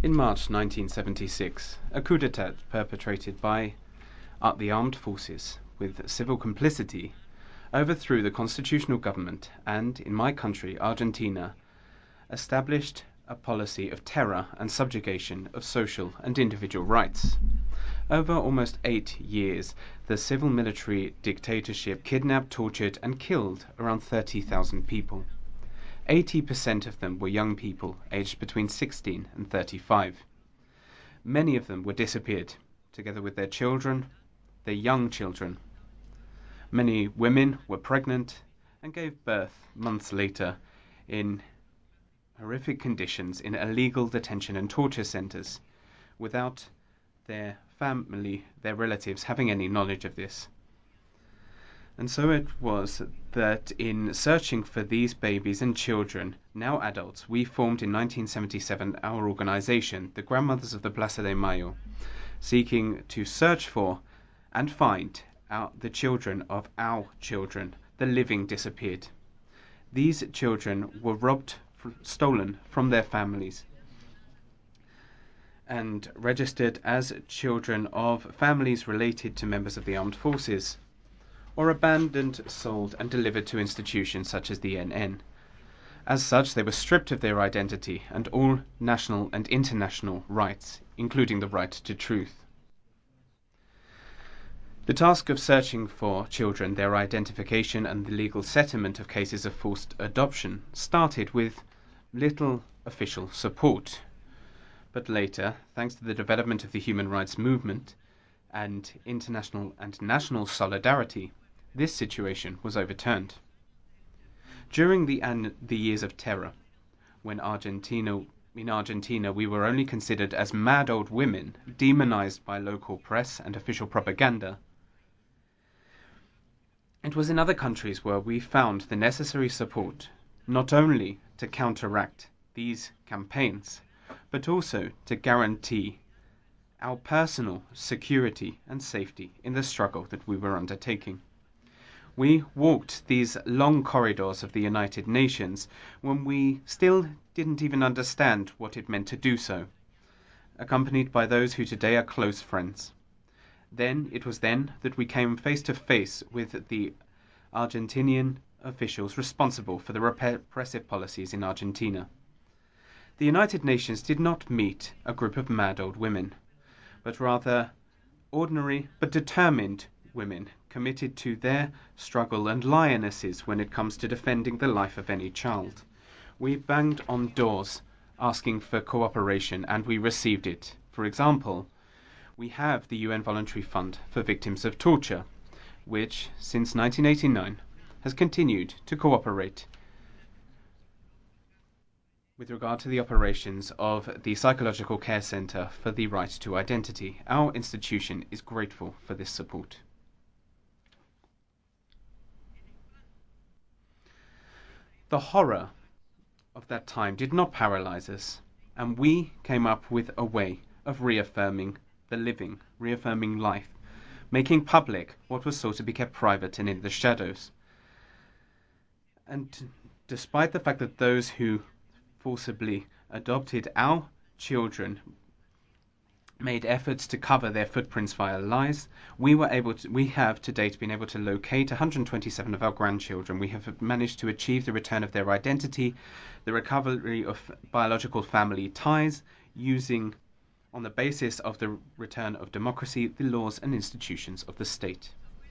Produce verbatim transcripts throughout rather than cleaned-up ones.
In March nineteen seventy-six, a coup d'etat perpetrated by uh, the armed forces with civil complicity overthrew the constitutional government and, in my country, Argentina, established a policy of terror and subjugation of social and individual rights. Over almost eight years, the civil military dictatorship kidnapped, tortured, and killed around thirty thousand people. eighty percent of them were young people aged between sixteen and thirty-five. Many of them were disappeared, together with their children, their young children. Many women were pregnant and gave birth months later in horrific conditions in illegal detention and torture centers, without their family, their relatives, having any knowledge of this. And so it was that in searching for these babies and children, now adults, we formed in nineteen seventy-seven our organization, the Grandmothers of the Plaza de Mayo, seeking to search for and find out the children of our children, the living disappeared. These children were robbed, stolen from their families, and registered as children of families related to members of the armed forces, or abandoned, sold, and delivered to institutions such as the N N. As such, they were stripped of their identity and all national and international rights, including the right to truth. The task of searching for children, their identification, and the legal settlement of cases of forced adoption started with little official support. But later, thanks to the development of the human rights movement and international and national solidarity, this situation was overturned. During the, an- the years of terror, when Argentina, in Argentina we were only considered as mad old women, demonized by local press and official propaganda, it was in other countries where we found the necessary support, not only to counteract these campaigns, but also to guarantee our personal security and safety in the struggle that we were undertaking. We walked these long corridors of the United Nations when we still didn't even understand what it meant to do so, accompanied by those who today are close friends. Then, it was then that we came face to face with the Argentinian officials responsible for the repressive policies in Argentina. The United Nations did not meet a group of mad old women, but rather ordinary but determined women committed to their struggle and lionesses when it comes to defending the life of any child. We banged on doors asking for cooperation, and we received it. For example, we have the U N Voluntary Fund for Victims of Torture, which, since nineteen eighty-nine, has continued to cooperate with regard to the operations of the Psychological Care Center for the Right to Identity. Our institution is grateful for this support. The horror of that time did not paralyze us, and we came up with a way of reaffirming the living, reaffirming life, making public what was sought to be kept private and in the shadows. And despite the fact that those who forcibly adopted our children made efforts to cover their footprints via lies, we were able to, we have to date been able to locate one hundred twenty-seven of our grandchildren. We have managed to achieve the return of their identity, the recovery of biological family ties, using, on the basis of the return of democracy, the laws and institutions of the state.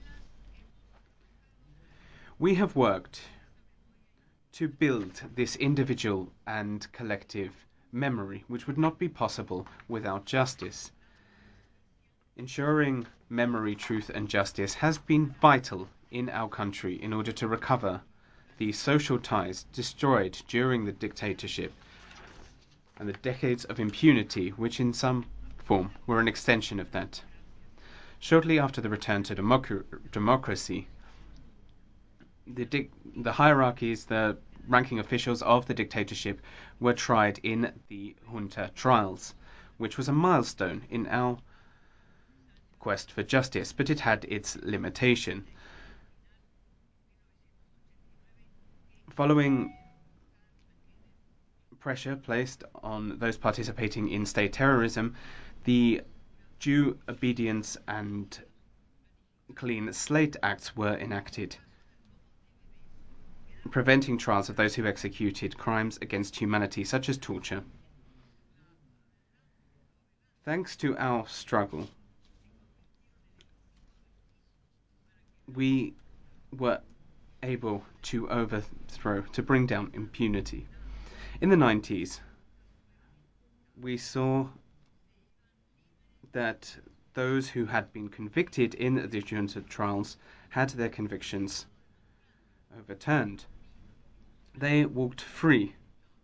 We have worked to build this individual and collective memory, which would not be possible without justice. Ensuring memory, truth, and justice has been vital in our country in order to recover the social ties destroyed during the dictatorship and the decades of impunity, which in some form were an extension of that. Shortly after the return to democ- democracy, the, di- the hierarchies, the ranking officials of the dictatorship were tried in the junta trials, which was a milestone in our quest for justice, but it had its limitation. Following pressure placed on those participating in state terrorism, the Due Obedience and Clean Slate Acts were enacted, preventing trials of those who executed crimes against humanity, such as torture. Thanks to our struggle, we were able to overthrow, to bring down impunity. In the nineties, we saw that those who had been convicted in the junta trials had their convictions overturned. They walked free.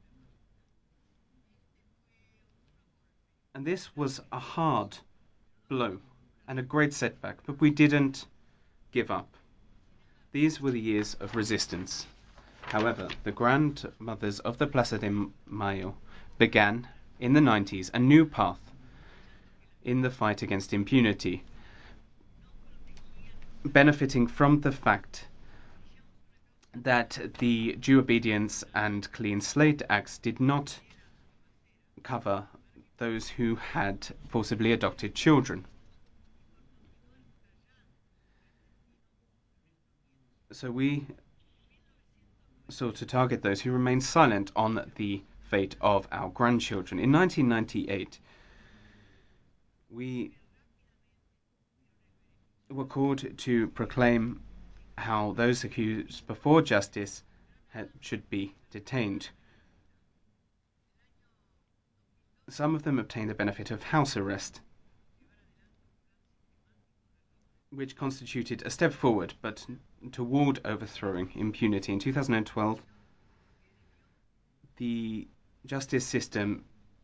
And this was a hard blow and a great setback, but we didn't give up. These were the years of resistance. However, the grandmothers of the Plaza de Mayo began, in the nineties, a new path in the fight against impunity, benefiting from the fact that the Due Obedience and Clean Slate Acts did not cover those who had forcibly adopted children. So we sought to target those who remained silent on the fate of our grandchildren. In nineteen ninety-eight, we were called to proclaim how those accused before justice had, should be detained. Some of them obtained the benefit of house arrest, which constituted a step forward, but toward overthrowing impunity. In two thousand twelve, the justice system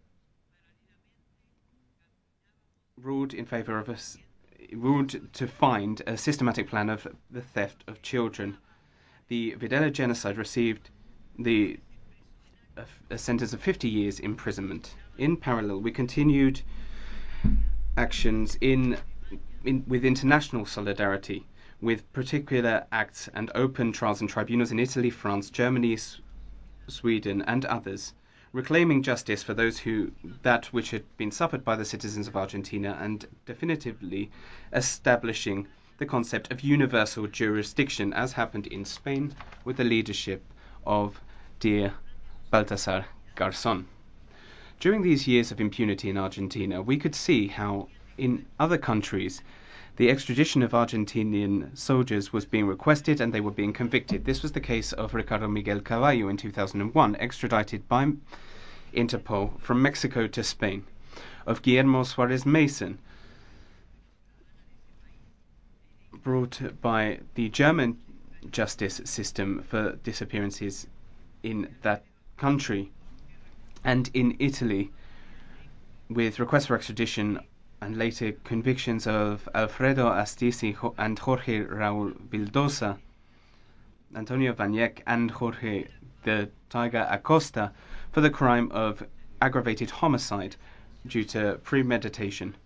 ruled in favor of us, ruled to find a systematic plan of the theft of children. The Videla genocide received the a, a sentence of fifty years imprisonment. In parallel, we continued actions in, in with international solidarity, with particular acts and open trials and tribunals in Italy, France, Germany, S- Sweden, and others, reclaiming justice for those who that which had been suffered by the citizens of Argentina, and definitively establishing the concept of universal jurisdiction, as happened in Spain with the leadership of dear Baltasar Garzón. During these years of impunity in Argentina, we could see how in other countries the extradition of Argentinian soldiers was being requested and they were being convicted. This was the case of Ricardo Miguel Cavallo in two thousand one, extradited by Interpol from Mexico to Spain; of Guillermo Suarez Mason, brought by the German justice system for disappearances in that country; and in Italy, with requests for extradition and later convictions of Alfredo Astiz and Jorge Raúl Vildosa, Antonio Vaniec and Jorge the Tiger Acosta for the crime of aggravated homicide due to premeditation.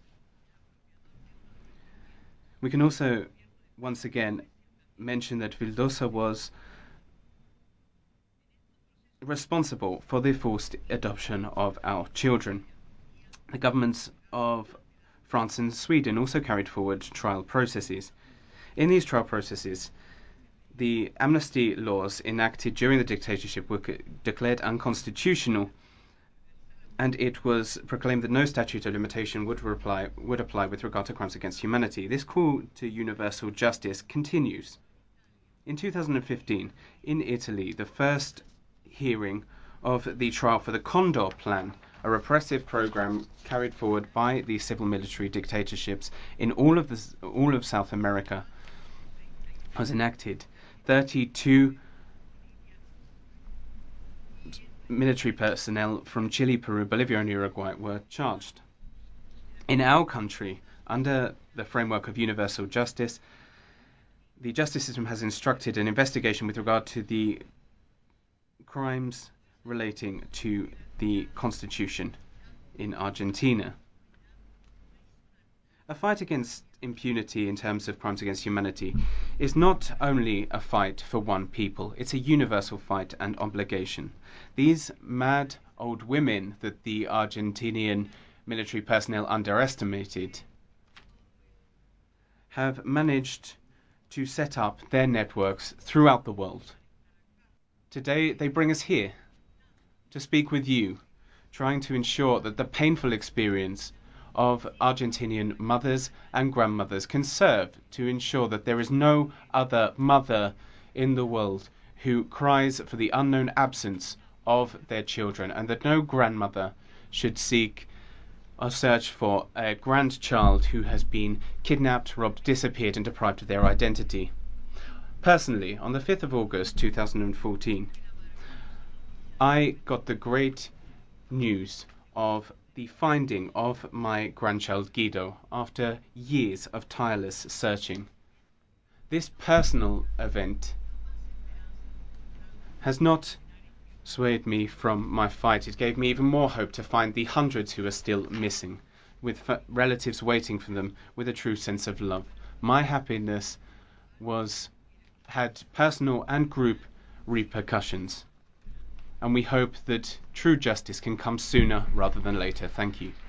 We can also once again mention that Vildosa was responsible for the forced adoption of our children. The governments of France and Sweden also carried forward trial processes. In these trial processes, the amnesty laws enacted during the dictatorship were declared unconstitutional, and it was proclaimed that no statute of limitation would, reply, would apply with regard to crimes against humanity. This call to universal justice continues. In two thousand fifteen, in Italy, the first hearing of the trial for the Condor Plan, a repressive program carried forward by the civil military dictatorships in all of this, all of South America, was enacted. thirty-two military personnel from Chile, Peru, Bolivia, and Uruguay were charged. In our country, under the framework of universal justice, the justice system has instructed an investigation with regard to the crimes relating to the constitution in Argentina. A fight against impunity in terms of crimes against humanity is not only a fight for one people, it's a universal fight and obligation. These mad old women that the Argentinian military personnel underestimated have managed to set up their networks throughout the world. Today they bring us here to speak with you, trying to ensure that the painful experience of Argentinian mothers and grandmothers can serve to ensure that there is no other mother in the world who cries for the unknown absence of their children, and that no grandmother should seek or search for a grandchild who has been kidnapped, robbed, disappeared and deprived of their identity. Personally, on the fifth of August two thousand fourteen, I got the great news of the finding of my grandchild Guido after years of tireless searching. This personal event has not swayed me from my fight. It gave me even more hope to find the hundreds who are still missing, with f- relatives waiting for them with a true sense of love. My happiness was had personal and group repercussions, and we hope that true justice can come sooner rather than later. Thank you.